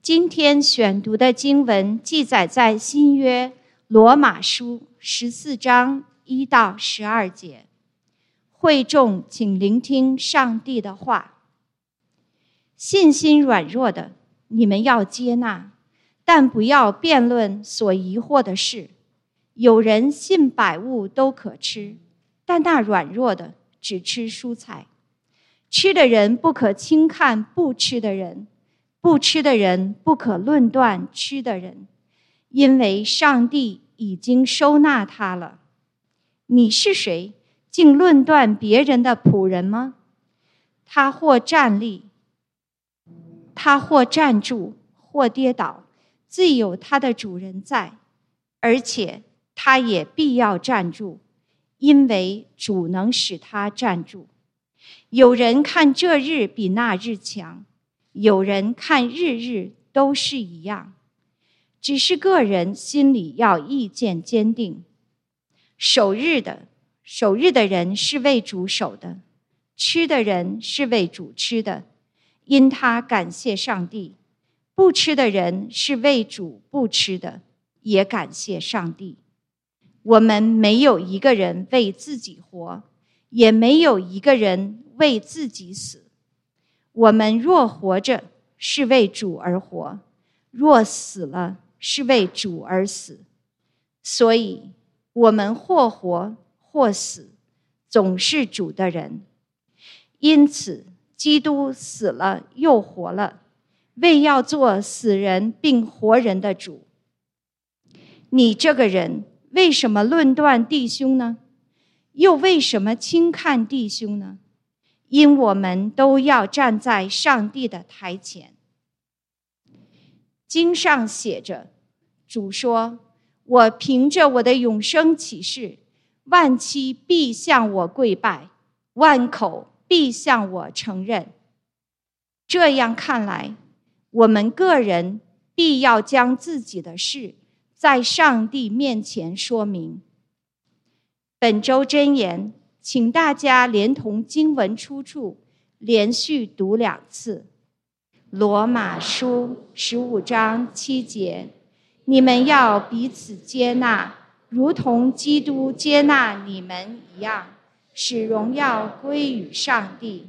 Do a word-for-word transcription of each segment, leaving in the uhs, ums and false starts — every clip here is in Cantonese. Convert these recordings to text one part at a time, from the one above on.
今天选读的经文记载在新约罗马书十四章一到十二节。会众请聆听上帝的话。信心软弱的，你们要接纳，但不要辩论所疑惑的事。有人信百物都可吃，但那软弱的只吃蔬菜。吃的人不可轻看不吃的人，不吃的人不可论断吃的人，因为上帝已经收纳他了。你是谁，竟论断别人的仆人吗？他或站立，他或站住，或跌倒，自有他的主人在，而且他也必要站住，因为主能使他站住。有人看这日比那日强，有人看日日都是一样，只是个人心里要意见坚定。守日的守日的人是为主守的，吃的人是为主吃的，因他感谢上帝。不吃的人是为主不吃的，也感谢上帝。我们没有一个人为自己活，也没有一个人为自己死。我们若活着，是为主而活；若死了，是为主而死。所以，我们或活或死，总是主的人。因此，基督死了又活了，为要做死人并活人的主。你这个人，为什么论断弟兄呢？又为什么轻看弟兄呢？因我们都要站在上帝的台前。经上写着，主说，我凭着我的永生启示，万妻必向我跪拜，万口必向我承认。这样看来，我们个人必要将自己的事在上帝面前说明。本周箴言，请大家连同经文出处连续读两次。罗马书十五章七节，你们要彼此接纳，如同基督接纳你们一样，使荣耀归于上帝。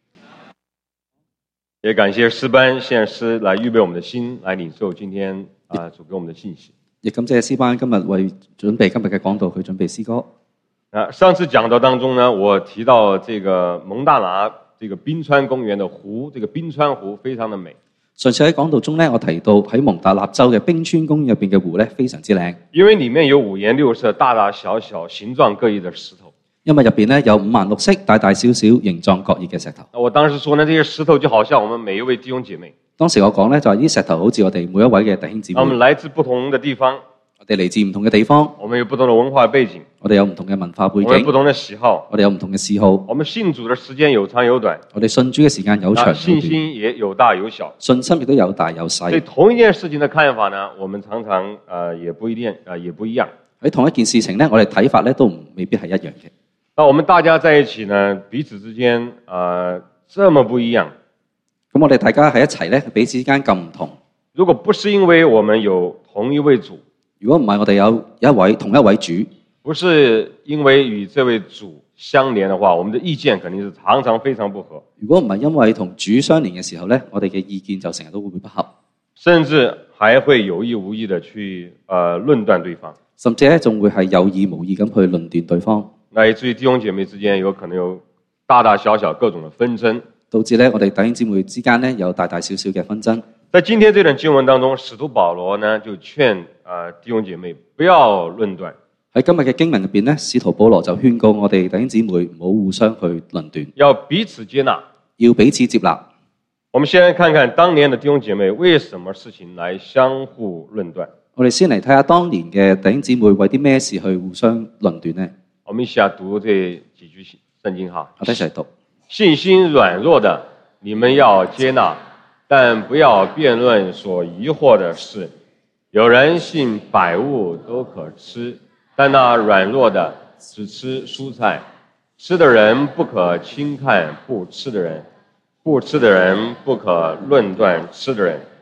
也感謝詩班獻詩來預備我們的心，來領受今天啊主給我們的信息。 亦感謝詩班今日為準備今日嘅講道去準備詩歌。 啊，上次講道當中呢，我提到這個蒙大拿這個冰川公園的湖，這個冰川湖非常的美。 上次喺講道中呢，我提到喺蒙大納州嘅冰川公園入邊嘅湖呢，非常之靚， 因為裡面有五顏六色、大大小小、形狀各異的石頭。 因為入邊呢有五顏六色、大大小小、形狀各異嘅石頭。 我當時說呢，這些石頭就好像我們每一位弟兄姐妹。 當時我講呢，就係呢啲石頭好似我哋每一位嘅弟兄姊妹。 我們來自不同的地方， 我哋嚟自唔同嘅地方， 我們有不同的文化背景， 我哋有唔同嘅文化背景， 我們有不同的喜好， 我哋有唔同嘅嗜好。 我們信主的時間有長有短， 我哋信主嘅時間有長有短， 信心也有大有小， 信心亦都有大有細。 對同一件事情的看法呢，我們常常呃也不一定呃也不一樣。 喺同一件事情呢，我哋睇法呢都唔未必係一樣嘅。 那我們大家在一起呢，彼此之間呃這麼不一樣， 咁我哋大家喺一齊呢，彼此之間咁唔同。 如果不是因為我們有同一位主， 如果唔係我哋有一位同一位主， 不是因為與這位主相連的話，我們的意見肯定是常常非常不合。 如果唔係因為同主相連嘅時候呢，我哋嘅意見就成日都會不合， 甚至還會有意無意的去呃論斷對方， 甚至咧仲會係有意無意咁去論斷對方， 乃至於弟兄姐妹之間有可能有大大小小各種的紛爭， 導致咧我哋弟兄姊妹之間呢有大大小小嘅紛爭。 在今天這段經文當中，使徒保羅呢就勸呃弟兄姐妹不要論斷。 喺今日嘅經文入邊呢，使徒保羅就勸告我哋弟兄姊妹唔好互相去論斷， 要彼此接納， 要彼此接納。 我們先來看看當年的弟兄姐妹為什麼事情來相互論斷。 我哋先嚟睇下當年嘅弟兄姊妹為啲咩事去互相論斷呢？ 我們一起來讀這幾句聖經哈。 我哋一齊讀： 信心軟弱的，你們要接納，但不要辯論所疑惑的事。有人信百物都可吃，但那軟弱的只吃蔬菜。吃的人不可輕看不吃的人，不吃的人不可論斷吃的人。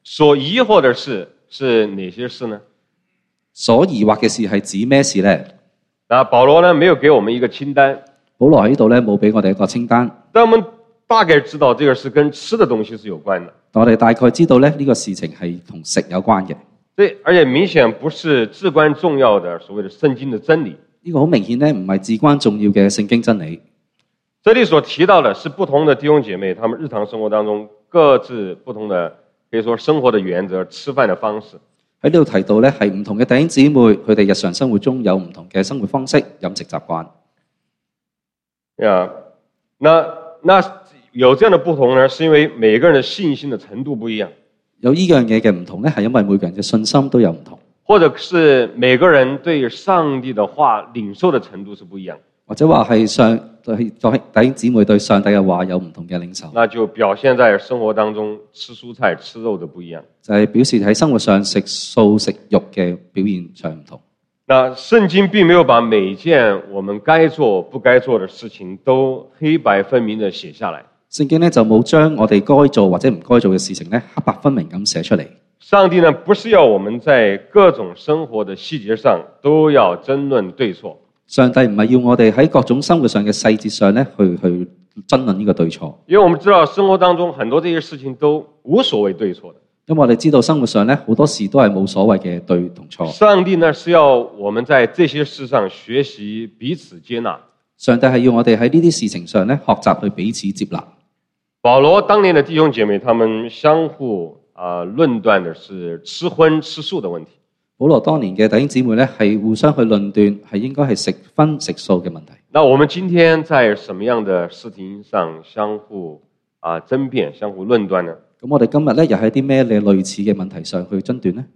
所疑惑的事是哪些事呢？ 所疑惑嘅事係指咩事呢？ 那保羅呢沒有給我們一個清單， 保羅喺呢度咧冇俾我哋一個清單， 但我們大概知道這個是跟吃的東西是有關的。 但我哋大概知道咧呢個事情係同食有關嘅。 對，而且明顯不是至關重要的所謂的聖經的真理。 呢個好明顯咧唔係至關重要嘅聖經真理。 這裡所提到的是不同的弟兄姐妹，他們日常生活當中各自不同的，可以說生活的原則、吃飯的方式。 喺呢度提到咧係唔同嘅弟兄姊妹，佢哋日常生活中有唔同嘅生活方式、飲食習慣。 呀，那那有這樣的不同呢，是因為每個人的信心的程度不一樣。 有呢樣嘢嘅唔同咧，係因為每個人嘅信心都有唔同， 或者是每個人對上帝的話領受的程度是不一樣。 或者話係上對弟兄姊妹對上帝嘅話有唔同嘅領受， 那就表現在生活當中吃蔬菜吃肉的不一樣， 就係表示喺生活上食素食肉嘅表現上唔同。 那聖經並沒有把每件我們該做不該做的事情都黑白分明地寫下來。 聖經咧就冇將我哋該做或者唔該做嘅事情咧黑白分明咁寫出嚟。 上帝呢不是要我們在各種生活的細節上都要爭論對錯。 上帝唔係要我哋喺各種生活上嘅細節上咧去去爭論呢個對錯， 因為我們知道生活當中很多這些事情都無所謂對錯的。 因為我哋知道生活上咧好多事都係冇所謂嘅對同錯。 上帝呢是要我們在這些事上學習彼此接納。 上帝係要我哋喺呢啲事情上咧學習去彼此接納。 保羅當年的弟兄姐妹，他們相互啊、呃、論斷的是吃葷吃素的問題。 保羅當年嘅弟兄姊妹咧，係互相去論斷，係應該係食葷食素嘅問題。 那我們今天在什麼樣的事情上相互啊爭辯、相互論斷呢？ 咁我哋今日咧又喺啲咩嘅類似嘅問題上去爭斷呢？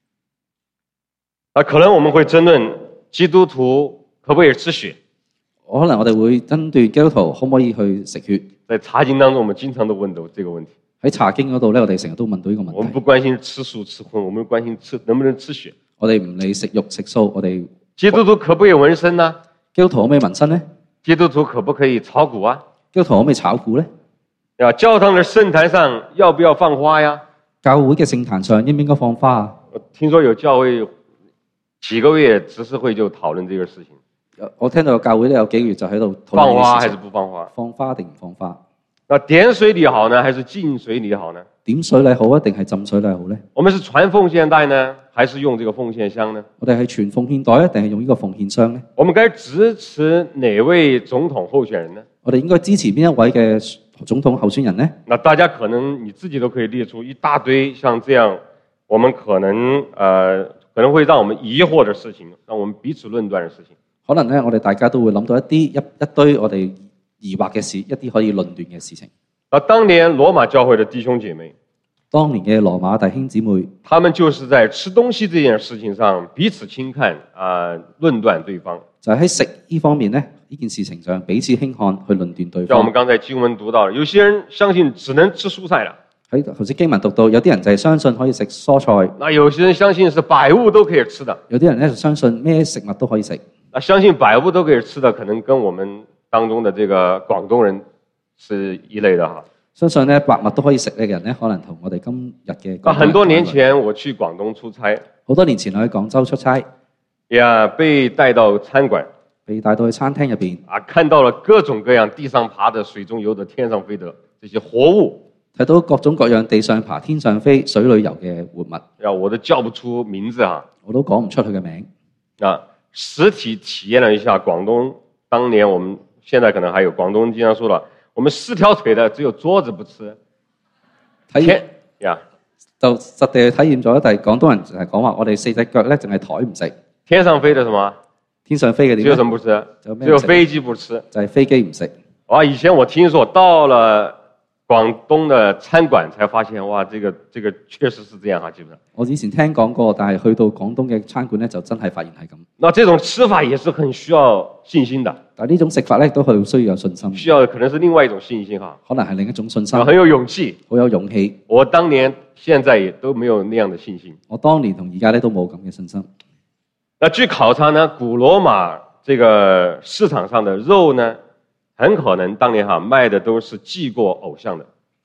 啊，可能我們會爭論基督徒可不可以吃血？ 可能我哋會爭斷基督徒可唔可以去食血？ 在查經當中，我們經常都問到這個問題。 喺查經嗰度咧，我哋成日都問到呢個問題。 我們不關心吃素吃葷，我們關心吃能不能吃血。 我哋唔理食肉食素，我哋基督徒可不可以紋身呢？ 基督徒可唔可以紋身呢？ 基督徒可不可以炒股啊？ 基督徒可唔可以炒股呢？ 啊，教堂的聖壇上要不要放花呀？ 教會嘅聖壇上應唔應該放花啊？ 我聽說有教會幾個月執事會就討論這個事情。 我聽到有教會咧有幾個月就喺度討論放花還是不放花？ 放花定唔放花？ 那點水禮好呢，還是浸水禮好呢？ 點水禮好啊，定係浸水禮好呢？ 我們是傳奉獻袋呢，還是用這個奉獻箱呢？ 我哋係傳奉獻袋啊，定係用呢個奉獻箱呢？ 我們該支持哪位總統候選人呢？ 我哋應該支持邊一位嘅總統候選人呢？ 那大家可能你自己都可以列出一大堆像這樣，我們可能呃可能會讓我們疑惑的事情，讓我們彼此論斷的事情。 可能咧，我哋大家都會諗到一啲一一堆我哋疑惑嘅事，一啲可以論斷嘅事情。 啊，當年羅馬教會的弟兄姐妹， 當年嘅羅馬弟兄姊妹， 他們就是在吃東西這件事情上彼此輕看啊、呃，論斷對方。 就喺食呢方面咧，呢件事情上彼此輕看去論斷對方。 像我們剛才經文讀到，有些人相信只能吃蔬菜啦。 喺頭先經文讀到，有啲人就係相信可以食蔬菜。 那有些人相信是百物都可以吃的。 有啲人咧就相信咩食物都可以食。 那相信百物都可以吃的，可能跟我們當中的這個廣東人是一類的哈。 相信咧百物都可以食嘅人咧，可能同我哋今日嘅。 那很多年前我去廣東出差， 好多年前我去廣州出差， 呀，被帶到餐館， 被帶到去餐廳入邊， 啊，看到了各種各樣地上爬的、水中游的、天上飛的這些活物， 睇到各種各樣地上爬、天上飛、水裏游嘅活物， 呀，我都叫不出名字哈， 我都講唔出佢嘅名。 啊，實體體驗了一下廣東，當年我們現在可能還有廣東經常說了，我們四條腿的只有桌子不吃， 體驗呀， 就實地去體驗咗，但係廣東人就係講話，我哋四隻腳咧淨係台唔食。 天上飛的什麼？ 天上飛嘅點？ 只有什麼不吃？只有飛機不吃。 就係飛機唔食。 哇！以前我聽說到了廣東的餐館，才發現哇，這個這個確實是這樣哈，基本上。 我以前聽講過，但係去到廣東嘅餐館咧，就真係發現係咁。 那這種吃法也是很需要信心的。 但係呢種食法咧，都係需要有信心。 需要可能是另外一種信心哈。 可能係另一種信心。 很有勇氣。 好有勇氣。 我當年、現在也都沒有那樣的信心。 我當年同而家咧都冇咁嘅信心。 那據考察呢，古羅馬這個市場上的肉呢，很可能當年哈賣的都是祭過偶像的。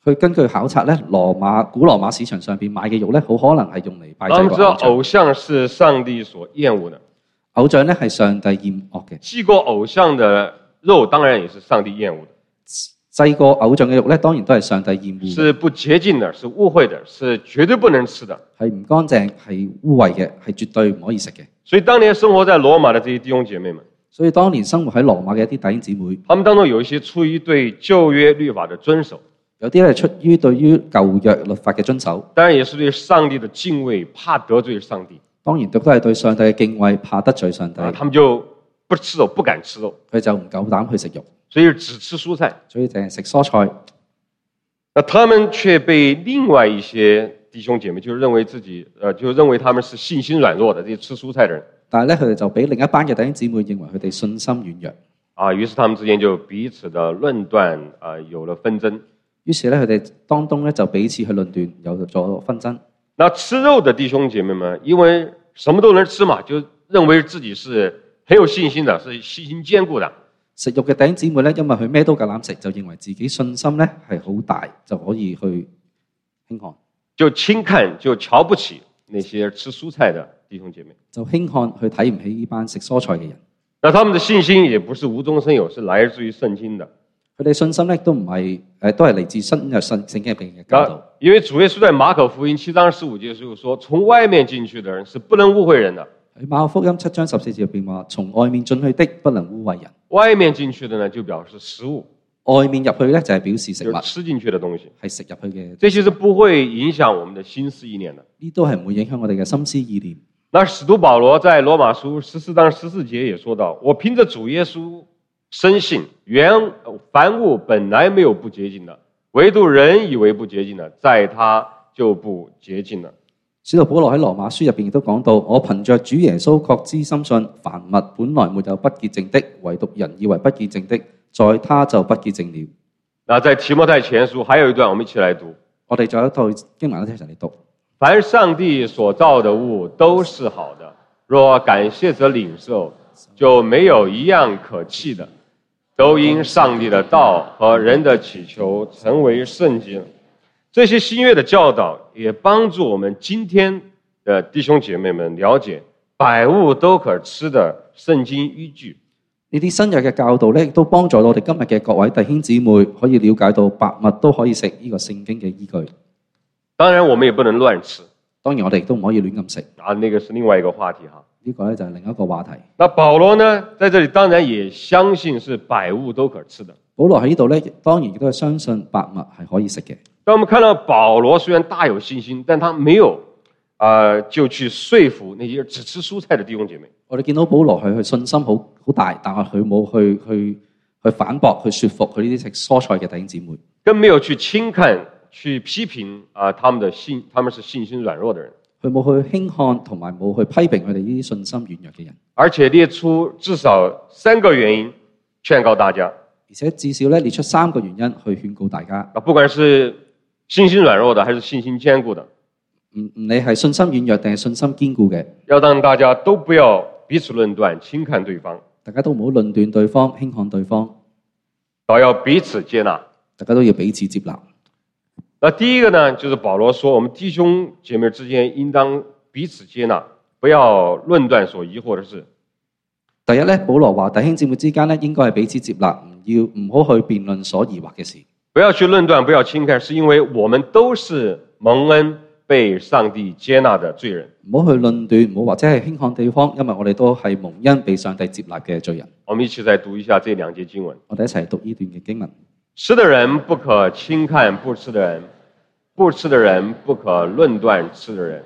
佢根據考察咧，羅馬古羅馬市場上邊買嘅肉咧，好可能係用嚟拜祭他们知道個偶像。 偶像是上帝所厭惡的， 偶像咧係上帝厭惡嘅， 祭過偶像的肉當然也是上帝厭惡的， 祭過偶像嘅肉咧，當然都係上帝厭惡嘅， 是不潔淨的，是污穢的，是絕對不能吃的。 係唔乾淨、係污穢嘅，係絕對唔可以食嘅。 所以當年生活在羅馬的這些弟兄姐妹們， 所以當年生活喺羅馬嘅一啲弟兄姊妹， 他們當中有一些出於對舊約律法的遵守， 有啲係出於對於舊約律法嘅遵守， 當然也是對上帝的敬畏，怕得罪上帝。 當然都係對上帝嘅敬畏，怕得罪上帝， 啊，他們就不吃肉，不敢吃肉， 佢就唔夠膽去食肉， 所以只吃蔬菜。 所以淨係食蔬菜。 那他們卻被另外一些弟兄姐妹就認為自己，呃，就認為他們是信心軟弱的這些吃蔬菜的人， 但係咧，佢哋就俾另一班嘅弟兄姊妹認為佢哋信心軟弱， 啊，於是他們之間就彼此的論斷，啊，有了紛爭。 於是咧佢哋當中咧就彼此去論斷，有咗紛爭。 那吃肉的弟兄姐妹們，因為什麼都能吃嘛，就認為自己是很有信心的，是信心堅固的。 食肉嘅弟兄姊妹咧，因為佢咩都夠膽食，就認為自己信心咧係好大，就可以去輕看， 就輕看就瞧不起那些吃蔬菜的弟兄姐妹， 就輕看去睇唔起呢班食蔬菜嘅人。 那他們的信心也不是無中生有，是來自於聖經的。 佢哋信心咧都唔係誒，都係嚟自新約聖經入邊嘅教導。 因為主耶穌在馬可福音七章十五節時候說，從外面進去的人是不能污穢人的。 喺馬可福音七章十四節入邊話，從外面進去的不能污穢人。 外面進去的呢，就表示食物， 外面入去咧就係表示食物， 就是吃進去的東西， 係食入去嘅。 這些是不會影響我們的心思意念的。 呢都係唔會影響我哋嘅心思意念。 那使徒保羅在羅馬書十四章十四節也說到，我憑着主耶穌深信，原凡物本來沒有不潔淨的，唯獨人以為不潔淨的，在他就不潔淨了。 使徒保羅喺羅馬書入邊亦都講到，我憑着主耶穌確知深信，凡物本來沒有不潔淨的，唯獨人以為不潔淨的，在他就不潔淨了。 那在提摩太前書還有一段，我們一起來讀。 我哋仲有一套經文一齊嚟讀。 凡上帝所造的物都是好的，若感謝者領受，就沒有一樣可棄的，都因上帝的道和人的祈求成為聖潔。這些新約的教導也幫助我們今天的弟兄姐妹們了解百物都可吃的聖經依據。 呢啲新約嘅教導咧，亦都幫助我哋今日嘅各位弟兄姊妹可以了解到百物都可以食呢個聖經嘅依據。 當然，我們也不能亂吃。 當然，我哋亦都唔可以亂咁食。 啊，那個是另外一個話題哈。 呢個咧就係另一個話題。 那保羅呢，在這裡當然也相信是百物都可吃的。 保羅喺呢度咧，當然亦都係相信百物係可以食嘅。 當我們看到保羅雖然大有信心，但他沒有，呃，就去說服那些只吃蔬菜的弟兄姐妹。 我哋見到保羅佢佢信心好好大，但係佢冇去去去反駁、去說服佢呢啲食蔬菜嘅弟兄姊妹， 更沒有去輕看、去批評啊、呃，他們的信，他們是信心軟弱的人。 佢冇去輕看同埋冇去批評佢哋呢啲信心軟弱嘅人， 而且列出至少三個原因勸告大家。 而且至少咧列出三個原因去勸告大家。 啊，不管是信心軟弱的，還是信心堅固的， 唔唔理係信心軟弱定係信心堅固嘅， 要讓大家都不要彼此論斷、輕看對方， 大家都唔好論斷對方、輕看對方， 都要彼此接納。 大家都要彼此接納。 那第一個呢，就是保羅說，我們弟兄姐妹之間應當彼此接納，不要論斷所疑惑的事。 第一咧，保羅話弟兄姊妹之間咧應該係彼此接納，唔要唔好去辯論所疑惑嘅事。 不要去論斷，不要輕看，是因為我們都是蒙恩被上帝接納的罪人。 唔好去論斷，唔好或者係輕看對方，因為我哋都係蒙恩被上帝接納嘅罪人。 我們一起再讀一下這兩節經文。 我哋一齊讀呢段嘅經文。 吃的人不可輕看不吃的人，不吃的人不可論斷吃的人。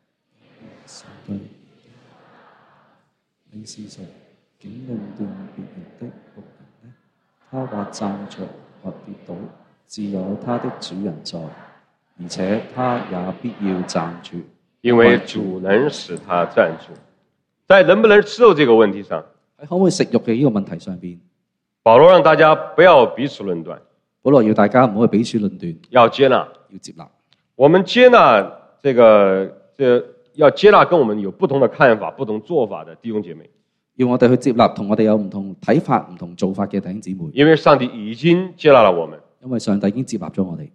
你是誰竟論斷別人的僕人呢？他或站着或跌倒，自有他的主人在，而且他也必要站住， 因為主能使他站住。在能不能吃肉這個問題上， 喺可唔可以食肉嘅呢個問題上邊， 保羅讓大家不要彼此論斷， 保羅要大家唔好去彼此論斷， 要接納， 要接納。 我們接納這個，這個、要接納跟我們有不同的看法、不同做法的弟兄姐妹， 要我哋去接納同我哋有唔同睇法、唔同做法嘅弟兄姊妹， 因為上帝已經接納了我們。 因為上帝已經接納咗我哋。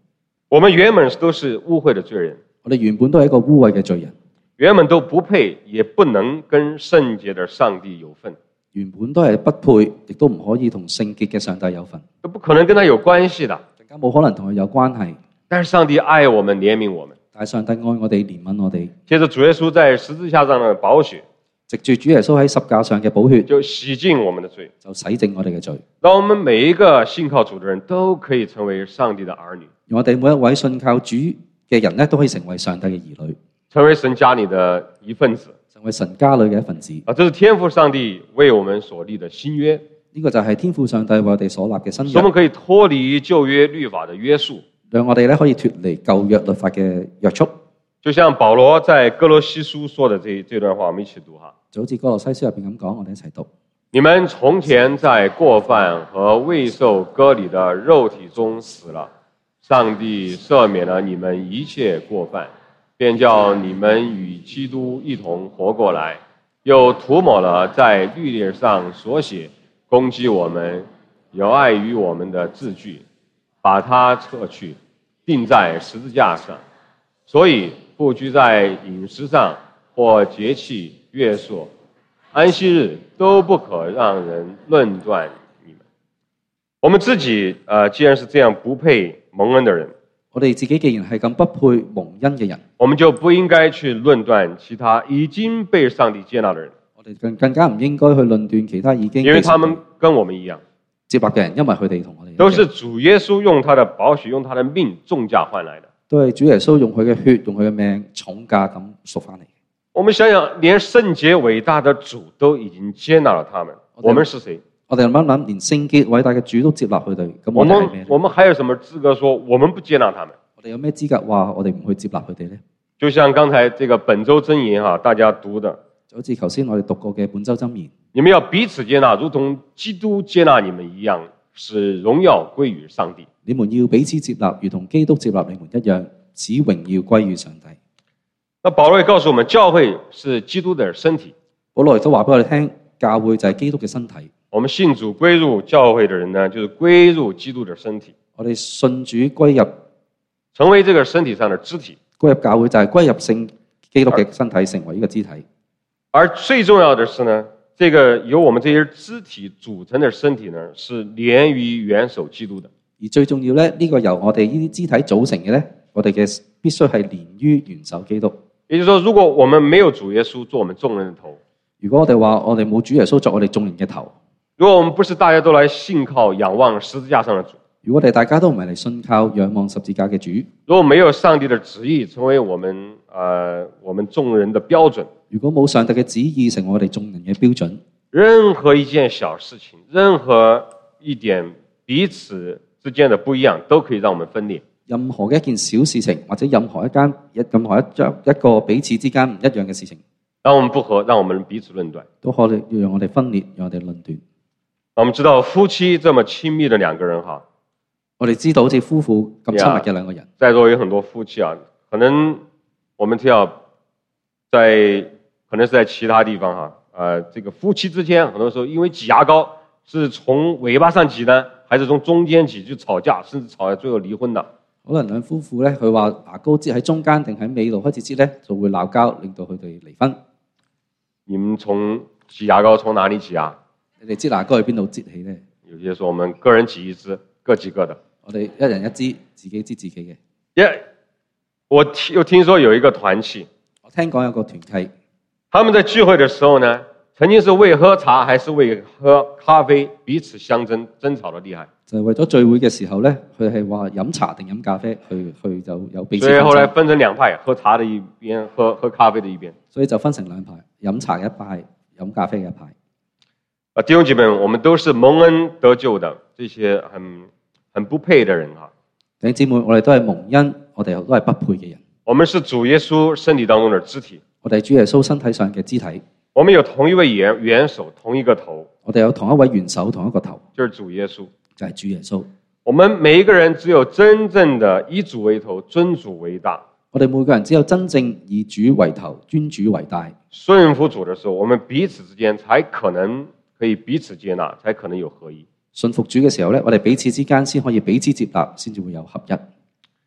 我們原本都是污穢的罪人， 我哋原本都係一個污穢嘅罪人， 原本都不配，也不能跟聖潔的上帝有份， 原本都係不配，亦都唔可以同聖潔嘅上帝有份， 都不可能跟他有關係的。 更加冇可能同佢有關係。 但是上帝愛我們，憐憫我們， 但係上帝愛我哋，憐憫我哋， 借着主耶穌在十字架上的寶血， 藉住主耶穌喺十架上嘅寶血， 就洗淨我們的罪， 就洗淨我哋嘅罪， 讓我們每一個信靠主的人都可以成為上帝的兒女， 讓我哋每一位信靠主嘅人咧，都可以成為上帝嘅兒女， 成為神家裏的一份子， 成為神家裏嘅一份子。 啊，這是天父上帝為我們所立的新約， 呢個就係天父上帝為我哋所立嘅新約， 使我們可以脫離舊約律法的約束， 讓我哋咧可以脫離舊約律法嘅約束。 就像保羅在哥羅西書說的這這段話，我們一起讀哈。 就好似哥羅西書入邊咁講，我哋一齊讀。 你們從前在過犯和未受割禮的肉體中死了，上帝赦免了你們一切過犯，便叫你們與基督一同活過來，又塗抹了在律例上所寫攻擊我們、有礙於我們的字句，把它撤去，釘在十字架上。所以不拘在飲食上或節期、月朔、安息日，都不可讓人論斷你們。我們自己呃，既然是這樣不配蒙恩的人， 我哋自己既然係咁不配蒙恩嘅人， 我們就不應該去論斷其他已經被上帝接納的人。 我哋更更加唔應該去論斷其他已經因為他們跟我們一樣接納嘅人，因為佢哋同我哋都是主耶穌用他的寶血、用他的命重價換來的。 都係主耶穌用佢嘅血、用佢嘅命重價咁贖翻嚟。 我們想想，連聖潔偉大的主都已經接納了他們，我們是誰？ 我哋諗一諗，連聖潔偉大嘅主都接納佢哋，咁我我哋係咩們我們還有什麼資格說我們不接納他們？ 我哋有咩資格話我哋唔去接納佢哋呢？ 就像剛才這個本周箴言哈，大家讀的， 就好似頭先我哋讀過嘅本周箴言， 你們要彼此接納，如同基督接納你們一樣，使榮耀歸於上帝。 你們要彼此接納，如同基督接納你們一樣，使榮耀歸於上帝。 那保羅也告訴我們，教會是基督的身體。 保羅亦都話俾我哋聽，教會就係基督嘅身體。 我們信主歸入教會的人呢，就是歸入基督的身體。 我哋信主歸入， 成為這個身體上的肢體。 歸入教會就係歸入聖基督嘅身體，成為呢個肢體。 而最重要的是呢，這個由我們這些肢體組成的身體呢，是連於元首基督的。 而最重要咧，呢個由我哋呢啲肢體組成嘅咧，我哋嘅必須係連於元首基督。 也就是說，如果我們沒有主耶穌做我們眾人的頭， 如果我哋話我哋冇主耶穌作我哋眾人嘅頭， 如果我們不是大家都來信靠仰望十字架上的主， 如果我哋大家都唔係嚟信靠仰望十字架嘅主， 如果沒有上帝的旨意成為我們呃我們眾人的標準， 如果冇上帝嘅旨意成為我哋眾人嘅標準， 任何一件小事情，任何一點彼此之間的不一樣，都可以讓我們分裂。 任何嘅一件小事情，或者任何一間一任何一張一個彼此之間唔一樣嘅事情， 讓我們不和，讓我們彼此論斷， 都可以讓我哋分裂，讓我哋論斷。 我們知道夫妻這麼親密的兩個人哈， 我哋知道好似夫婦咁親密嘅兩個人， 在座有很多夫妻啊，可能我們都要在可能是在其他地方哈，呃，這個夫妻之間很多時候因為擠牙膏是從尾巴上擠呢，還是從中間擠就吵架，甚至吵到最後離婚的。 可能兩夫婦咧，佢話牙膏擠喺中間定喺尾度開始擠咧，就會鬧交，令到佢哋離婚。 你們從擠牙膏從哪裡擠啊？ 你哋擠牙膏去邊度擠起咧？ 有些說我們個人擠一支，各擠各的。 我哋一人一支，自己擠自己嘅。 Yeah, 我聽又聽說有一個團契， 我聽講有個團契， 他們在聚會的時候呢，曾經是為喝茶還是為喝咖啡彼此相爭，爭吵得厲害。 就係為咗聚會嘅時候咧，佢係話飲茶定飲咖啡，佢佢就有彼此。 所以後來分成兩派，喝茶的一邊，喝喝咖啡的一邊。所以就分成兩派，飲茶嘅一派，飲咖啡嘅一派。 啊，弟兄姐妹，我們都是蒙恩得救的，這些很很不配的人哈。 弟兄姊妹，我哋都係蒙恩，我哋都係不配嘅人。 我們是主耶穌身體當中的肢體， 我哋係主耶穌身體上嘅肢體。 我們有同一位元元首，同一個頭。 我哋有同一位元首，同一個頭， 就是主耶穌。 就係主耶穌。 我們每一個人只有真正的以主為頭，尊主為大。 我哋每個人只有真正以主為頭，尊主為大。 順服主的時候，我們彼此之間才可能可以彼此接納，才可能有合一。 順服主嘅時候咧，我哋彼此之間先可以彼此接納，先至會有合一。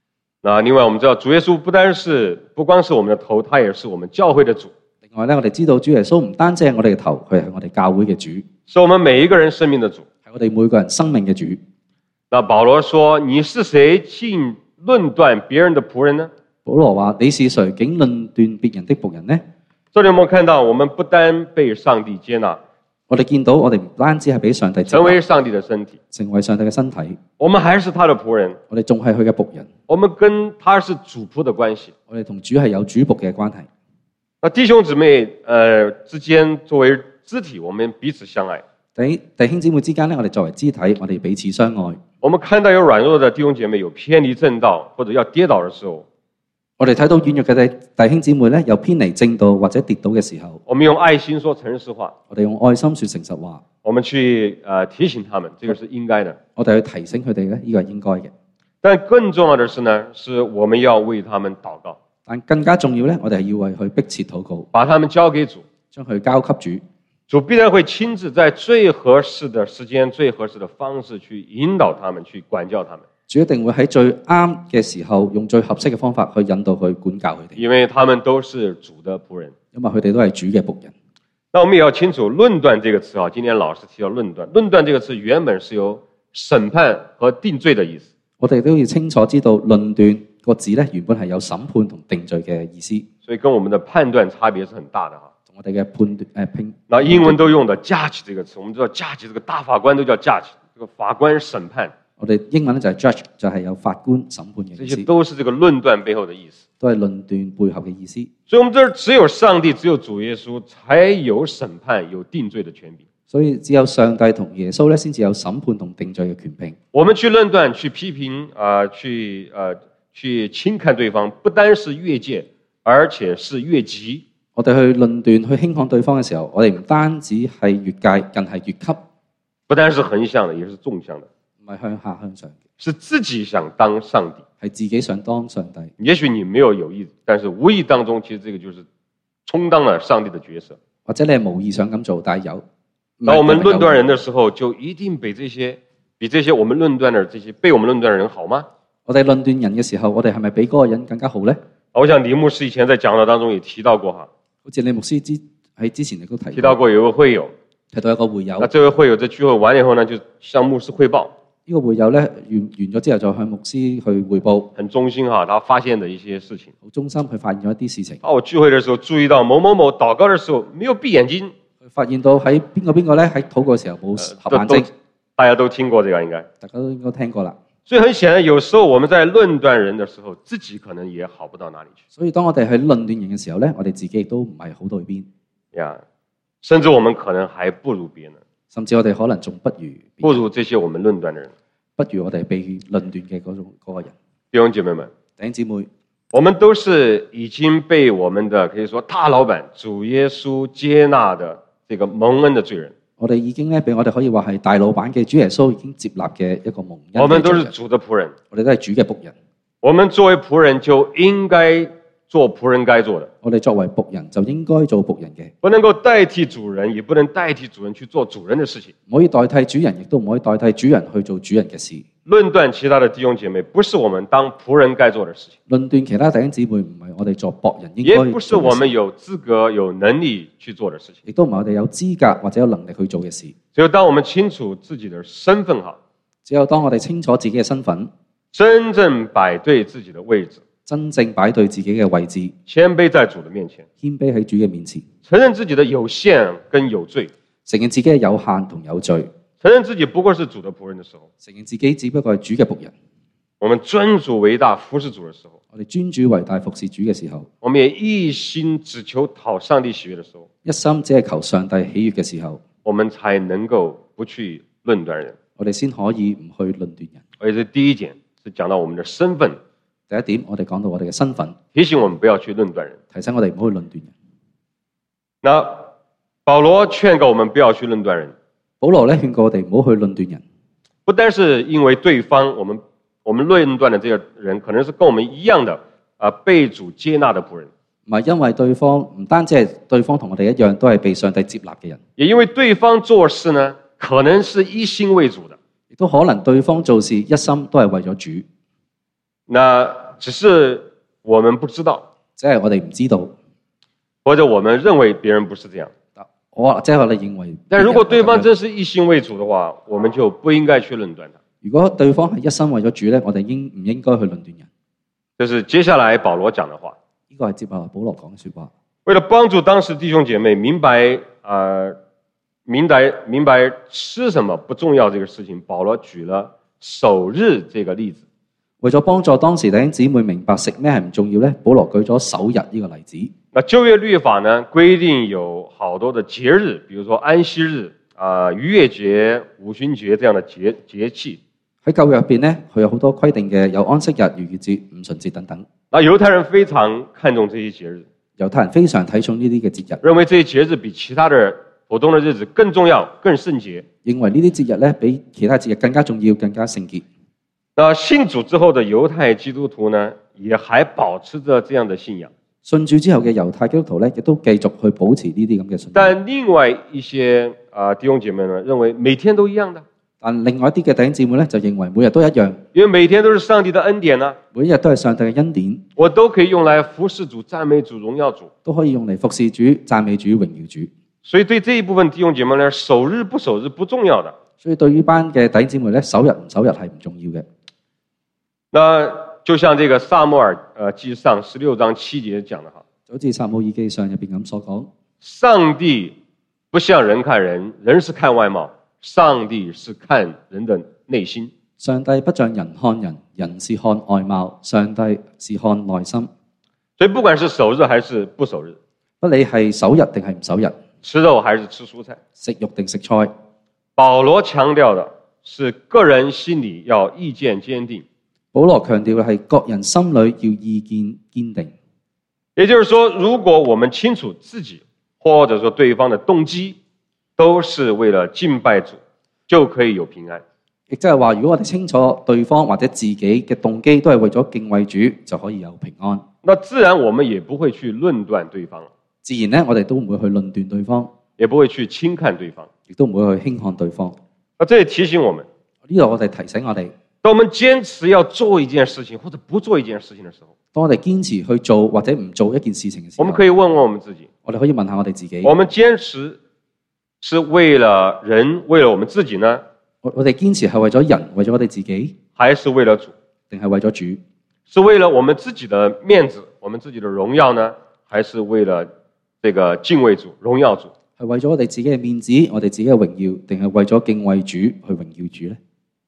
那另外我們知道主耶穌不單是不光是我們的頭，他也是我們教會的主。 另外咧，我哋知道主耶穌唔單止係我哋嘅頭，佢係我哋教會嘅主， 是我們每一個人生命的主， 係我哋每個人生命嘅主。 那保羅說：你是誰竟論斷別人的僕人呢？ 保羅話：你是誰竟論斷別人的僕人呢？ 這裡我們看到，我們不單被上帝接納， 我哋見到我哋唔單止係俾上帝接納， 成為上帝的身體， 成為上帝嘅身體， 我們還是他的僕人， 我哋仲係佢嘅僕人， 我們跟他是主僕的關係， 我哋同主係有主僕嘅關係。 那弟兄姊妹呃之間作為肢體，我們彼此相愛。 弟弟兄姊妹之間咧，我哋作為肢體，我哋彼此相愛。 我們看到有軟弱的弟兄姐妹有偏離正道或者要跌倒的時候， 我哋睇到軟弱嘅弟弟兄姊妹咧，有偏離正道或者跌倒嘅時候， 我們用愛心說誠實話， 我哋用愛心說誠實話， 我們去呃提醒他們，這個是應該的。 我哋去提醒佢哋咧，呢個係應該嘅。 但更重要的是呢，是我們要為他們禱告。 但更加重要咧，我哋係要為佢迫切禱告， 把他們交給主， 將佢交給主。 主必然會親自在最合適的時間、最合適的方式去引導他們，去管教他們。 主一定會喺最啱嘅時候，用最合適嘅方法去引導佢、管教佢哋。 因為他們都是主的僕人， 因為佢哋都係主嘅僕人。 那我們也要清楚，論斷這個詞啊，今天老師提到論斷，論斷這個詞原本是有審判和定罪的意思。 我哋都要清楚知道，論斷個字咧原本係有審判同定罪嘅意思， 所以跟我們的判斷差別是很大的哈。 同我哋嘅判斷誒拼。 那英文都用的 judge 這個詞，我們知道 judge 這個大法官都叫 judge，這個法官審判。 我哋英文咧就係 judge，就係有法官審判嘅意思。 這些都是這個論斷背後的意思， 都係論斷背後嘅意思。 所以，我們這兒只有上帝，只有主耶穌才有審判、有定罪的權柄。 所以只有上帝同耶穌咧，先至有審判同定罪嘅權柄。 我們去論斷、去批評啊、呃，去呃，去輕看對方，不單是越界，而且是越級。 我哋去論斷、去輕看對方嘅時候，我哋唔單止係越界，更係越級。 不單是橫向的，也是縱向的。 唔係向下向上， 是自己想當上帝， 係自己想當上帝。 也許你沒有有意，但是無意當中，其實這個就是充當了上帝的角色。 或者你係無意想咁做，但係有。 當我們論斷人的時候，就一定比這些比這些我們論斷的這些被我們論斷的人好嗎？ 我哋論斷人嘅時候，我哋係咪比嗰個人更加好呢？ 我想李牧師以前在講道當中也提到過哈， 好似李牧師之喺之前亦都提提到過有一位會友， 提到一個會友。 那這位會友在聚會完了以後呢，就向牧師匯報。 呢個會友咧完完咗之後，就向牧師去匯報， 很忠心哈，他發現的一些事情。 好忠心去發現咗一啲事情。 啊，我聚會的時候注意到某某某禱告的時候沒有閉眼睛， 佢發現到喺邊個邊個咧喺禱告嘅時候冇合眼睛。 大家都聽過這個應該， 大家都應該聽過啦。 所以很顯然，有時候我們在論斷人的時候，自己可能也好不到哪裡去。 所以當我哋去論斷人嘅時候咧，我哋自己亦都唔係好到去邊。 呀，甚至我們可能還不如別人， 甚至我哋可能仲不如不如這些我們論斷的人。 不如我哋被論斷嘅嗰種嗰個人。 弟兄姐妹們， 弟兄姊妹， 我們都是已經被我們的可以說大老闆主耶穌接納的這個蒙恩的罪人。 我哋已經咧俾我哋可以話係大老闆嘅主耶穌已經接納嘅一個蒙恩。 我們都是主的僕人， 我哋都係主嘅僕人。 我們作為僕人就應該做僕人該做的。 我哋作為僕人就應該做僕人嘅， 不能夠代替主人，也不能代替主人去做主人的事情。 唔可以代替主人，亦都唔可以代替主人去做主人嘅事。 論斷其他的弟兄姐妹，不是我們當僕人該做的事情。 論斷其他弟兄姊妹，唔係我哋作僕人應該做嘅事。 也不是我們有資格、有能力去做的事情。 亦都唔係我哋有資格或者有能力去做嘅事。 只有當我們清楚自己的身份哈， 只有當我哋清楚自己嘅身份， 真正擺對自己的位置， 真正擺對自己嘅位置， 謙卑在主的面前， 謙卑喺主嘅面前， 承認自己的有限跟有罪， 承認自己嘅有限同有罪， 承認自己不過是主的僕人的時候， 承認自己只不過係主嘅僕人。 我們尊主為大服侍主的時候， 我哋尊主為大服侍主嘅時候， 我們也一心只求討上帝喜悅的時候， 一心只係求上帝喜悅嘅時候， 我們才能夠不去論斷人。 我哋先可以唔去論斷人。 而且第一點是講到我們的身份。 第一點，我哋講到我哋嘅身份， 提醒我們不要去論斷人， 提醒我哋唔好去論斷人。 那保羅勸告我們不要去論斷人。 保羅咧勸告我哋唔好去論斷人， 不單是因為對方，我們我們論斷的這個人可能是跟我們一樣的啊，被主接納的僕人。 唔係因為對方唔單止係對方同我哋一樣，都係被上帝接納嘅人， 也因為對方做事呢，可能是一心為主的， 亦都可能對方做事一心都係為咗主。 那只是我們不知道， 即係我哋唔知道， 或者我們認為別人不是這樣。 我即係我哋認為。 但如果對方真是一心為主的話，我們就不應該去論斷他。 如果對方係一心為咗主咧，我哋應唔應該去論斷人？ 這是接下來保羅講的話。 呢個係接下來保羅講嘅說話。 為了幫助當時弟兄姐妹明白啊、呃，明白明白吃什麼不重要這個事情，保羅舉了守日這個例子。 為咗幫助當時弟兄姊妹明白食咩係唔重要咧，保羅舉咗守日呢個例子。 那舊約律法呢，規定有好多的節日，比如說安息日啊、逾越節、五旬節這樣的節節氣。 喺舊約入邊咧，佢有好多規定嘅，有安息日、逾越節、五旬節等等。 那猶太人非常看重這些節日， 猶太人非常睇重呢啲嘅節日， 認為這些節日比其他的普通的日子更重要、更聖潔。 認為呢啲節日咧比其他節日更加重要、更加聖潔。 那信主之後的猶太基督徒呢，也還保持着這樣的信仰。信主之後嘅猶太基督徒咧，亦都繼續去保持呢啲咁嘅信仰。 但另外一些啊、呃、弟兄姐妹呢，認為每天都一樣的。 但另外一啲嘅弟兄姊妹咧，就認為每日都一樣， 因為每天都是上帝的恩典啊， 每一日都係上帝嘅恩典， 我都可以用來服侍主、讚美主、榮耀主， 都可以用嚟服侍主、讚美主、榮耀主。 所以對這一部分弟兄姐妹呢，守日不守日不重要的。 所以對於班嘅弟兄姊妹咧，守日唔守日係唔重要嘅。 那就像這個撒母耳呃記上十六章七節講的哈， 就好似撒母耳記上入邊咁所講， 上帝不像人看人，人是看外貌，上帝是看人的內心。 上帝不像人看人，人是看外貌，上帝是看內心。 所以不管是守日還是不守日， 不理係守日定係唔守日， 吃肉還是吃蔬菜， 食肉定食菜， 保羅強調的是個人心裡要意見堅定。 保羅強調嘅係各人心裡要意見堅定。 也就是說，如果我們清楚自己或者說對方的動機都是為了敬拜主，就可以有平安。 亦即係話，如果我哋清楚對方或者自己嘅動機都係為咗敬畏主，就可以有平安。 那自然我們也不會去論斷對方， 自然呢，我哋都唔會去論斷對方， 也不會去輕看對方， 亦都唔會去輕看對方。 那這也提醒我們， 呢度我哋提醒我哋， 當我們堅持要做一件事情或者不做一件事情的時候， 當我哋堅持去做或者唔做一件事情嘅時候， 我們可以問問我們自己， 我哋可以問下我哋自己， 我們堅持是為了人，為了我們自己呢？ 我我哋堅持係為咗人，為咗我哋自己， 還是為了主？ 定係為咗主？ 是為了我們自己的面子，我們自己的榮耀呢？還是為了這個敬畏主、榮耀主？ 係為咗我哋自己嘅面子，我哋自己嘅榮耀，定係為咗敬畏主去榮耀主呢？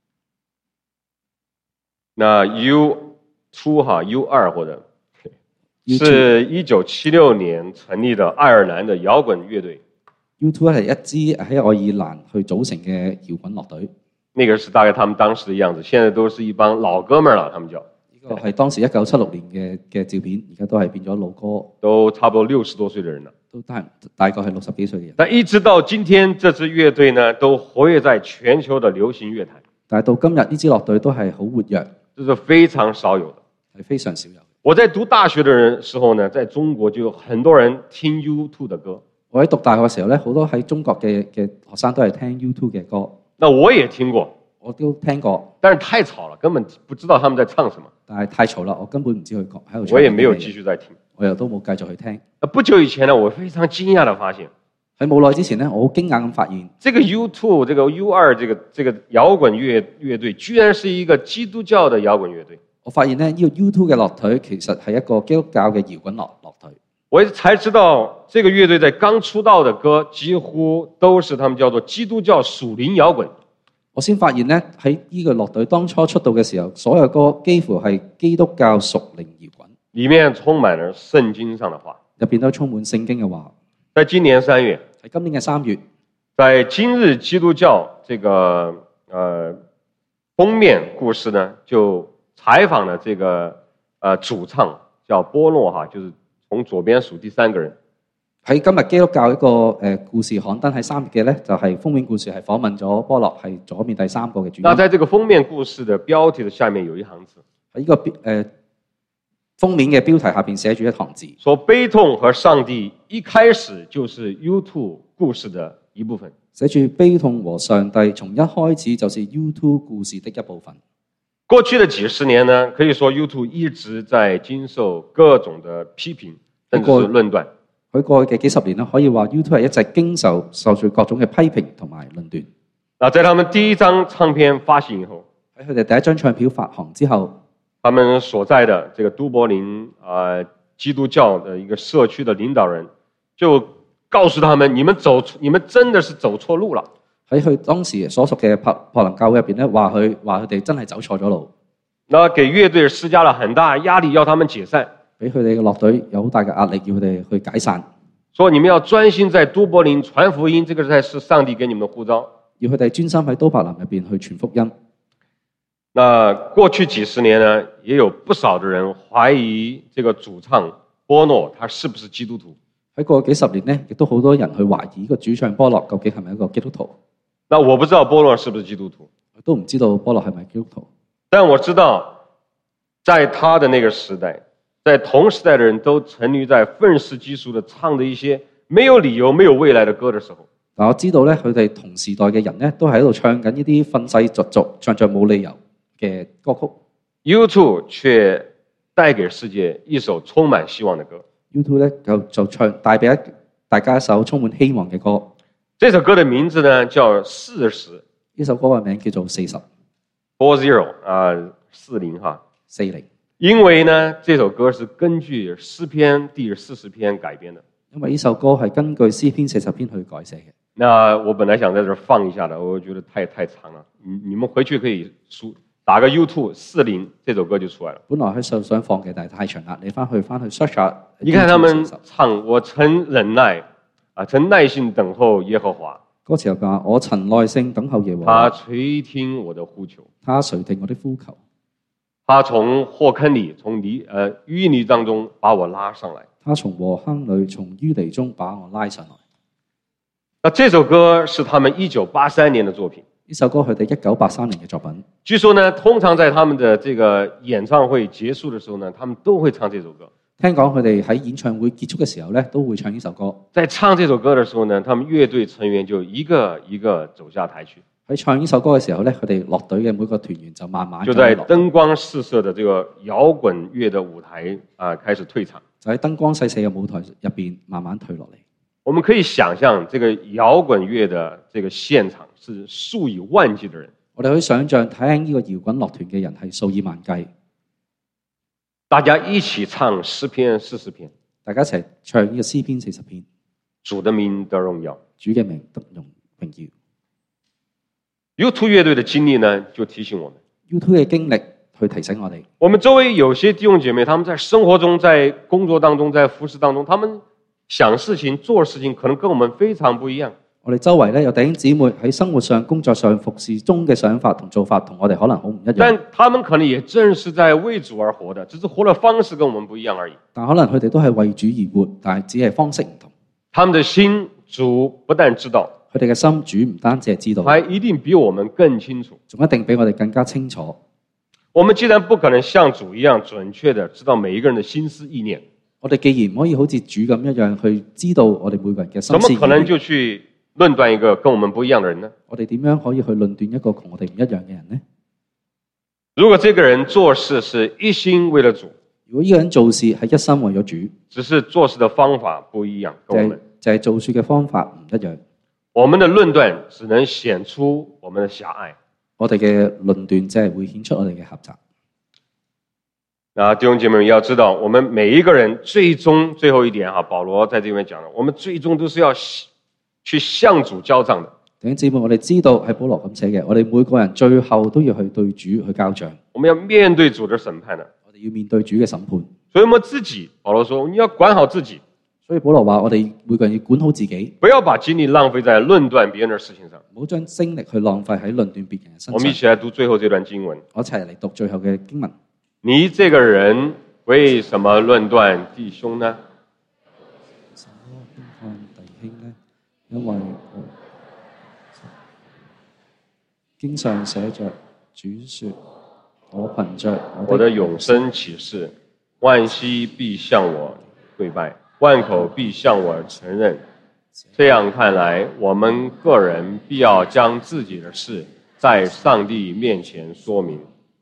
那 U 二哈 U 二或者是一九七六年成立的愛爾蘭的搖滾樂隊。 U 二係一支喺愛爾蘭去組成嘅搖滾樂隊。 那個是大概他們當時的樣子，現在都是一幫老哥們了，他們叫。 呢個係當時一九七六年嘅嘅照片，而家都係變咗老哥， 都差不多六十多歲的人了， 都大大概係六十幾歲嘅人。 但一直到今天，這支樂隊呢都活躍在全球的流行樂壇。 但係到今日呢支樂隊都係好活躍， 這是非常少有的， 係非常少有。 我在讀大學的人時候呢，在中國就有很多人聽 U 二的歌。 我喺讀大學嘅時候咧，好多喺中國嘅嘅學生都係聽 U 二嘅歌。 那我也聽過， 我都聽過， 但是太吵了，根本不知道他們在唱什麼。 但係太嘈啦，我根本唔知佢講喺度唱。 我也沒有繼續再聽， 我又都冇繼續去聽。 不久以前呢，我非常驚訝地發現， 喺冇耐之前呢，我好驚訝咁發現， 這個 U 二、這個 U 二、這個這個搖滾樂樂隊，居然是一個基督教的搖滾樂隊。 我發現呢，呢個 U 二嘅樂隊其實係一個基督教嘅搖滾樂樂隊。 我才知道，這個樂隊在剛出道的歌幾乎都是他們叫做基督教屬靈搖滾。 我先發現呢，喺呢個樂隊當初出道嘅時候，所有歌幾乎係基督教屬靈搖滾， 裡面充滿了聖經上的話， 入邊都充滿聖經嘅話。 在今年三月， 喺今年嘅三月， 在今日基督教這個呃封面故事呢，就採訪了這個呃主唱叫波諾哈，就是從左邊數第三個人。 喺今日基督教一個誒故事刊登喺三月嘅咧，就係封面故事係訪問咗波諾，係左面第三個嘅主。那在這個封面故事的標題的下面有一行字， 喺呢個誒、呃、封面嘅標題下邊寫住一行字， 說悲痛和上帝一開始就是 U 二故事的一部分。 寫住悲痛和上帝從一開始就是 U 二故事的一部分。 過去的幾十年呢，可以說 YouTube 一直在經受各種的批評，甚至是論斷。 佢過去嘅幾十年呢，可以話 YouTube 係一直經受受住各種嘅批評同埋論斷。 那在他們第一張唱片發行以後， 喺佢哋第一張唱片發行之後， 他們所在的這個都柏林啊、呃、基督教的一個社區的領導人就告訴他們：你們走，你們真的是走錯路了。 喺佢當時所屬嘅柏柏林教會入邊咧，話佢話佢哋真係走錯咗路。 那給樂隊施加了很大壓力，要他們解散。 俾佢哋嘅樂隊有好大嘅壓力，要佢哋去解散。 說你們要專心在都柏林傳福音，這個才是上帝給你們的呼召。 要佢哋專心喺都柏林入邊去傳福音。 那過去幾十年呢，也有不少的人懷疑這個主唱波諾他是不是基督徒。 喺過去幾十年呢，亦都好多人去懷疑個主唱波諾究竟係咪一個基督徒。 那我不知道波諾是不是基督徒， 我都唔知道波諾係咪基督徒。 但我知道，在他的那個時代，在同時代的人都沉溺在憤世嫉俗的唱的一些沒有理由、沒有未來的歌的時候。 但我知道咧，佢哋同時代嘅人咧，都喺度唱緊呢啲憤世嫉俗、唱着冇理由嘅歌曲。 YouTube 卻帶給世界一首充滿希望的歌。 YouTube 咧就就唱帶俾大家一首充滿希望嘅歌。 這首歌的名字呢叫四十。 呢首歌嘅名叫做四十。 Four zero 啊，四零哈。 四零。 因為呢，這首歌是根據詩篇第四十篇改編的。 因為呢首歌係根據詩篇四十篇去改寫嘅。 那我本來想在這放一下的，我覺得太太長了。你你們回去可以輸打個 YouTube 四零，這首歌就出來了。 本來係想想放嘅，但係太長啦，你翻去翻去 search 下。 你看他們唱，我曾忍耐啊，曾耐心等候耶和華。 歌詞又講：我曾耐性等候耶和他華。 垂聽我的呼求。 他垂聽我的呼求。 他從禍坑裏，從泥呃淤泥當中把我拉上來。 他從禍坑裏，從淤泥中把我拉上來。 那這首歌是他們一九八三年的作品。 呢首歌佢哋一九八三年嘅作品。 據說呢，通常在他們的這個演唱會結束的時候呢，他們都會唱這首歌。聽講佢哋喺演唱會結束嘅時候咧，都會唱呢首歌。 在唱這首歌的時候呢，他們樂隊成員就一個一個走下台去。 喺唱呢首歌嘅時候咧，佢哋樂隊嘅每個團員就慢慢就在燈光四射的這個搖滾樂的舞台啊，開始退場。 就喺燈光細細嘅舞台入邊慢慢退落嚟。 我們可以想象，這個搖滾樂的這個現場是數以萬計的人。 我哋可以想象聽呢個搖滾樂團嘅人係數以萬計。 大家一起唱詩篇四十篇， 大家一齊唱呢個詩篇四十篇。 主的名得榮耀， 主嘅名得榮榮耀。 YouTube 樂隊的經歷呢，就提醒我們 YouTube 嘅經歷去提醒我哋。 我們周圍有些弟兄姐妹，他們在生活中、在工作當中、在服事當中，他們想事情、做事情，可能跟我們非常不一樣。 我哋周圍咧有弟兄姊妹喺生活上、工作上、服事中嘅想法同做法，同我哋可能好唔一樣。 但他們可能也正是在為主而活的，只是活的方式跟我們不一樣而已。 但可能佢哋都係為主而活，但係只係方式唔同。 他們的心主不但知道。 佢哋嘅心主唔單止係知道， 還一定比我們更清楚， 仲一定比我哋更加清楚。 我們既然不可能像主一樣準確地知道每一個人的心思意念， 我哋既然唔可以好似主咁一樣去知道我哋每個人嘅心思意念， 怎麼可能就去論斷一個跟我們不一樣的人呢？ 我哋點樣可以去論斷一個同我哋唔一樣嘅人呢？ 如果這個人做事是一心為了主， 如果呢個人做事係一心為咗主， 只是做事的方法不一樣，跟我們就係做事嘅方法唔一樣。 我們的論斷只能顯出我們的狹隘， 我哋嘅論斷即係會顯出我哋嘅狹窄。 那弟兄姐妹要知道，我們每一個人最終最後一點哈，保羅在這邊講了，我們最終都是要去向主交賬的。 弟兄姊妹，我哋知道係保羅咁寫嘅，我哋每個人最後都要去對主去交賬。 我們要面對主的審判的， 我哋要面對主嘅審判。 所以我們自己，保羅說，你要管好自己。 所以保羅話：我哋每個人要管好自己， 不要把精力浪費在論斷別人的事情上。 唔好將精力去浪費喺論斷別人嘅身上。 我們一起來讀最後這段經文。 我一齊嚟讀最後嘅經文。 你這個人為什麼論斷弟兄呢？ 什麼論斷弟兄呢？因為我經上寫着主說：我憑着我的永生起誓，萬膝必向我跪拜，萬口必向我承認。這樣看來，我們個人必要將自己的事在上帝面前說明。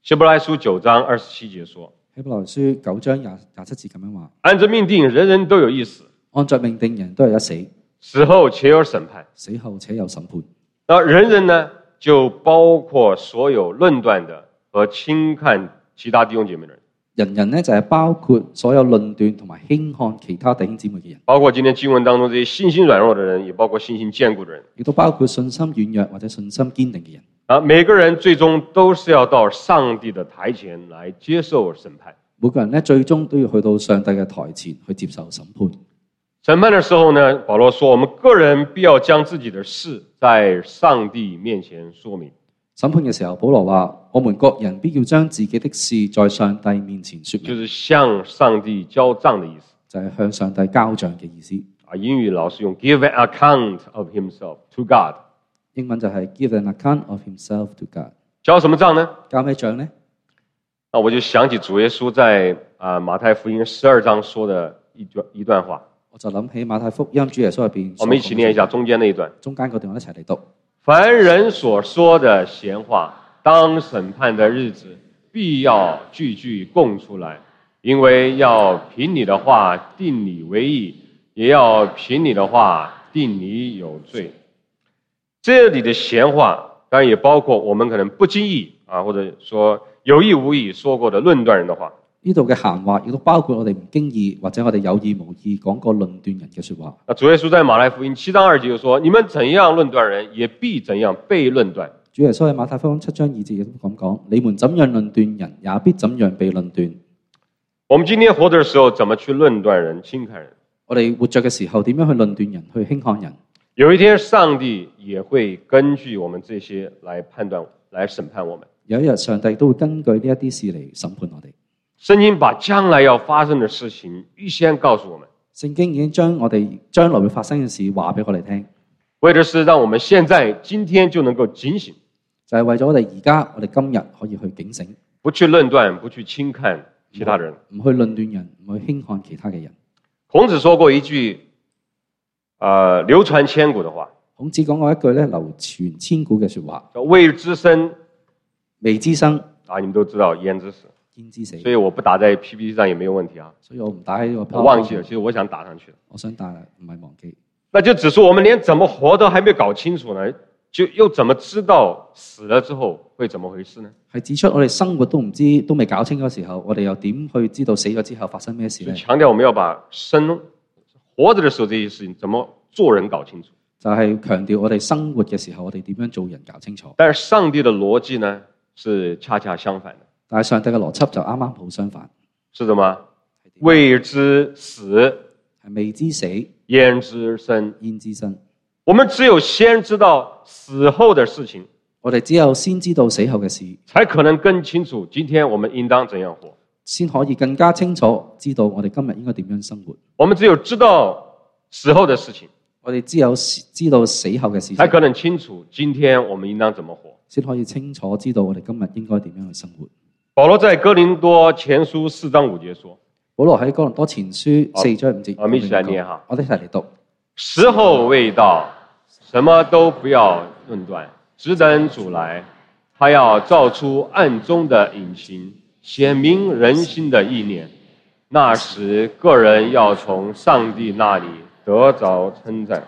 希伯來書九章二十七節說： 希伯來書九章廿廿七節咁樣話， 按着命定，人人都有一死， 按着命定，人都有一死， 死後且有審判。 死後且有審判。 那人人呢，就包括所有論斷的和輕看其他弟兄姐妹的人。 人人呢就係包括所有論斷同埋輕看其他弟兄姊妹嘅人， 包括今天經文當中這些信心軟弱的人，也包括信心堅固的人， 亦都包括信心軟弱或者信心堅定嘅人。 啊，每個人最終都是要到上帝的台前來接受審判。 每個人呢最終都要去到上帝嘅台前去接受審判。 審判的時候呢，保羅說，我們個人必要將自己的事在上帝面前說明。 審判嘅時候，保羅話：我們各人必要將自己的事在上帝面前說明， 就是向上帝交賬的意思， 就係向上帝交賬嘅意思。 啊，英語老師用 give an account of himself to God， 英文就係 give an account of himself to God。 交什麼賬呢？ 交咩賬呢？ 那我就想起主耶穌在啊馬太福音十二章說的一段一段話， 我就諗起馬太福音主耶穌入邊， 我們一起念一下中間那一段。 中間嗰段我一齊嚟讀。 凡人所說的閒話，當審判的日子，必要句句供出來，因為要憑你的話定你為義，也要憑你的話定你有罪。這裡的閒話，當然也包括我們可能不經意啊，或者說有意無意說過的論斷人的話。 呢度嘅閒話亦都包括我哋唔經意或者我哋有意無意講過論斷人嘅說話。 那主耶穌在馬太福音七章二節就說：你們怎樣論斷人，也必怎樣被論斷。 主耶穌喺馬太福音七章二節亦都咁講：你們怎樣論斷人，也必怎樣被論斷。 我們今天活着的時候，怎麼去論斷人、輕看人？ 我哋活着嘅時候，點樣去論斷人、去輕看人？ 有一天，上帝也會根據我們這些來判斷、來審判我們。 有一日，上帝都會根據呢一啲事嚟審判我哋。 聖經把將來要發生的事情預先告訴我們。 聖經已經將我哋將來會發生嘅事話俾我哋聽， 為的是讓我們現在、今天就能夠警醒， 就係為咗我哋而家、我哋今日可以去警醒， 不去論斷，不去輕看其他人， 唔去論斷人，唔去輕看其他嘅人。 孔子說過一句，呃，流傳千古的話。 孔子講過一句咧流傳千古嘅說話， 叫未知生， 未知生啊，你們都知道焉知死。 焉知死。 所以我不打在 P P T 上也沒有問題啊。 所以我唔打喺呢個， 我忘記了，其實我想打上去。 我想打，唔係忘記。 那就指出我們連怎麼活都還沒有搞清楚呢，就又怎麼知道死了之後會怎麼回事呢？ 係指出我哋生活都唔知，都未搞清嘅時候，我哋又點去知道死咗之後發生咩事呢？ 強調我們要把生活着的時候這些事情怎麼做人搞清楚。 就係強調我哋生活嘅時候，我哋點樣做人搞清楚。 但是上帝的邏輯呢，是恰恰相反的。 但係上帝嘅邏輯就啱啱好相反。 是什麼？未知死， 係未知死， 焉知生？ 焉知生？ 我們只有先知道死後的事情， 我哋只有先知道死後嘅事， 才可能更清楚今天我們應當怎樣活， 先可以更加清楚知道我哋今日應該點樣生活。 我們只有知道死後的事情， 我哋只有知道死後嘅事情， 才可能清楚今天我們應當怎麼活， 先可以清楚知道我哋今日應該點樣去生活。 保羅在哥林多前書四章五節說： 保羅喺哥林多前書四章五節， 我們一起來念哈， 我哋一齊嚟讀。 時候未到，什麼都不要論斷，只等主來，他要照出暗中的隱情，顯明人心的意念。那時個人要從上帝那裡得着稱讚。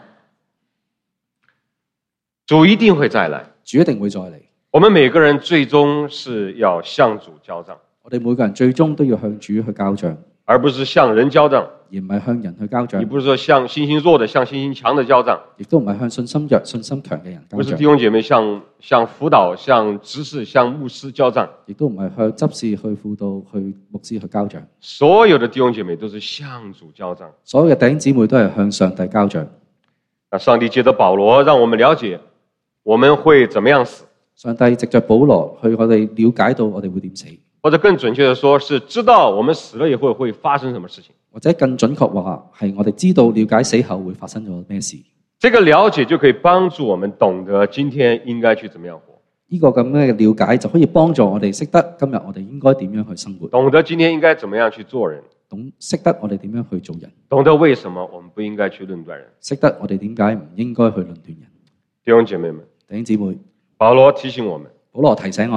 主一定會再來， 主一定會再嚟。 我們每個人最終是要向主交賬， 我哋每個人最終都要向主去交賬， 而不是向人交賬， 而唔係向人去交賬。 你不是說向信心弱的、向信心強的交賬， 亦都唔係向信心弱、信心強嘅人交賬。 不是弟兄姐妹向向輔導、向執事、向牧師交賬， 亦都唔係向執事、去輔導、去牧師去交賬。 所有的弟兄姐妹都是向主交賬， 所有嘅弟兄姊妹都係向上帝交賬。 那上帝借着保羅，讓我們了解我們會怎麼樣死。 上帝藉着保羅去我哋了解到我哋會點死， 或者更準確的說，是知道我們死了以後會發生什麼事情。 或者更準確話係我哋知道了解死後會發生咗咩事。 這個了解就可以幫助我們懂得今天應該去怎麼樣活。 呢個咁樣嘅了解就可以幫助我哋識得今日我哋應該點樣去生活， 懂得今天應該怎麼樣去做人， 懂識得我哋點樣去做人， 懂得為什麼我們不應該去論斷人， 識得我哋點解唔應該去論斷人。 弟兄姐妹們， 弟兄姊妹， 保羅提醒我們， 保羅提醒我哋，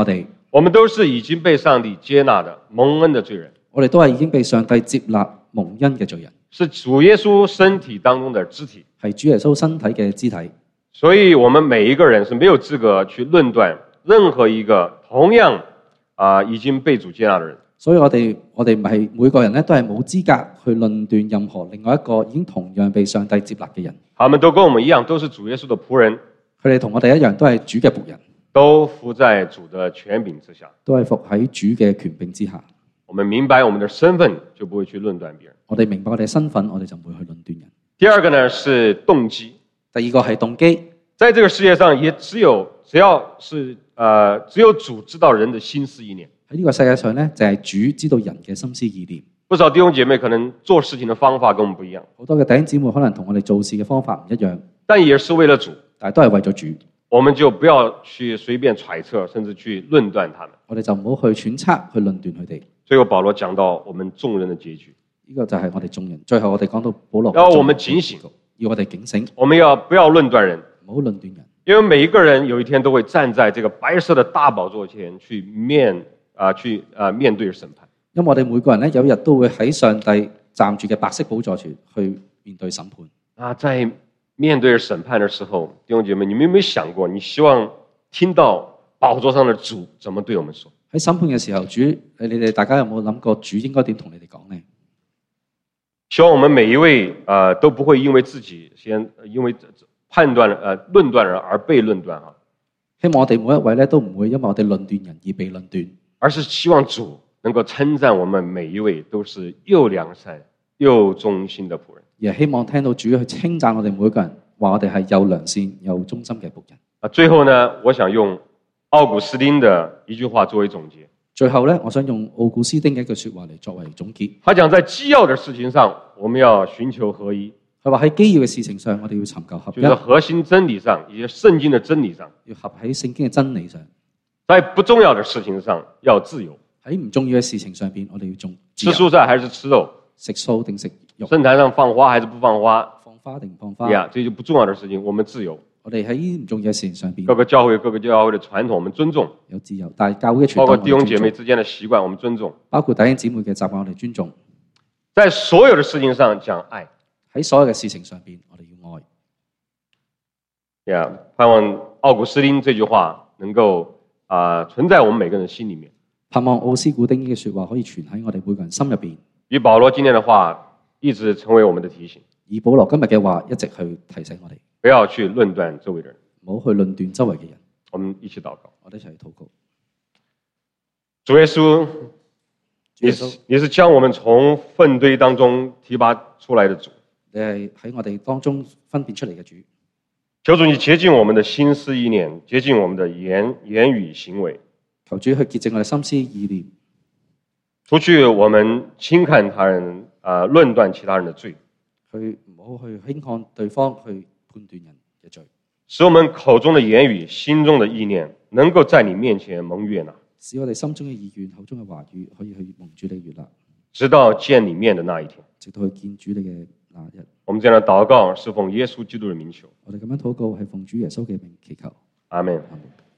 我們都是已經被上帝接納的蒙恩的罪人， 我哋都係已經被上帝接納蒙恩嘅罪人， 是主耶穌身體當中的肢體， 係主耶穌身體嘅肢體。 所以我們每一個人是沒有資格去論斷任何一個同樣啊已經被主接納的人。 所以我哋我哋唔係每個人咧都係冇資格去論斷任何另外一個已經同樣被上帝接納嘅人。 他們都跟我們一樣，都是主耶穌的僕人， 佢哋同我哋一樣，都係主嘅僕人， 都服在主的權柄之下， 都係服喺主嘅權柄之下。 我們明白我們的身份，就不會去論斷別人。 我哋明白我哋身份，我哋就唔會去論斷人。 第二個呢是動機， 第二個係動機。 在這個世界上，也只有只要是呃只有主知道人的心思意念。 喺呢個世界上咧，就係主知道人嘅心思意念。 不少弟兄姐妹可能做事情的方法跟我們不一樣， 好多嘅弟兄姊妹可能同我哋做事嘅方法唔一樣， 但也是為了主， 但係都係為咗主。 我們就不要去隨便揣測，甚至去論斷他們。 我哋就唔好去揣測，去論斷佢哋。 最後保羅講到我們眾人的結局， 呢個就係我哋眾人。最後我哋講到保羅， 要我們警醒， 要我哋警醒， 我們要不要論斷人， 唔好論斷人。 因為每一個人有一天都會站在這個白色的大寶座前去面啊、呃，去啊、呃、面對審判。 因為我哋每個人咧，有一日都會喺上帝站住嘅白色寶座前去面對審判。 啊，在面對審判的時候，弟兄姐妹，你們有沒有想過，你希望聽到寶座上的主怎麼對我們說？ 喺審判嘅時候，主，你哋大家有冇諗過主應該點同你哋講呢？ 希望我們每一位啊、呃、都不會因為自己先因為判斷呃論斷人而被論斷哈。 希望我哋每一位咧都唔會因為我哋論斷人而被論斷，而是希望主能夠稱讚我們每一位都是又良善又忠心的僕人。 而希望聽到主去稱讚我哋每一個人，話我哋係又良善又忠心嘅僕人。 啊，最後呢，我想用奧古斯丁的一句話作為總結。 最後咧，我想用奧古斯丁嘅一句說話嚟作為總結。 他講在基要的事情上，我們要尋求合一。 佢話喺基要嘅事情上，我哋要尋求合一。 就是核心真理上，以及聖經的真理上， 要合喺聖經嘅真理上。 在不重要的事情上要自由。 喺唔重要嘅事情上邊，我哋要重吃蔬菜還是吃肉？ 食素定食肉？ 聖壇上放花還是不放花？ 放花定唔放花？ 呀，這就不重要的事情，我們自由。 我哋喺唔重要嘅事情上邊， 各個教會各個教會的傳統，我們尊重。 有自由，但係教會嘅傳統， 包括弟兄姐妹之間的習慣，我們尊重。 包括弟兄姊妹嘅習慣，我哋尊重。 在所有的事情上講愛。 喺所有嘅事情上邊，我哋要愛。 呀，盼望奧古斯丁這句話能夠啊、呃、存在我們每個人心裏面。 盼望奧斯古丁呢句說話可以存喺我哋每個人心入邊。 與保羅今天的話一直成為我們的提醒。 以保羅今日嘅話一直去提醒我哋， 不要去論斷周圍的人， 唔好去論斷周圍嘅人。 我們一起禱告， 我哋一齊禱告。 主耶穌，你是你是將我們從糞堆當中提拔出來的主。 你係喺我哋當中分辨出嚟嘅主。 求主你潔淨我們的心思意念，潔淨我們的言言語行為。 求主去潔淨我哋心思意念， 除去我們輕看他人啊、呃，論斷其他人的罪。 去唔好去輕看對方，去判斷人嘅罪。 使我們口中的言語、心中的意念，能夠在你面前蒙悅納。 使我哋心中嘅意願、口中嘅話語，可以去蒙主你悅納， 直到見你面的那一天。 直到去見主你嘅那日。 我們這樣的禱告是奉耶穌基督的名求。 我哋咁樣禱告係奉主耶穌嘅名祈求。 阿門。 阿門。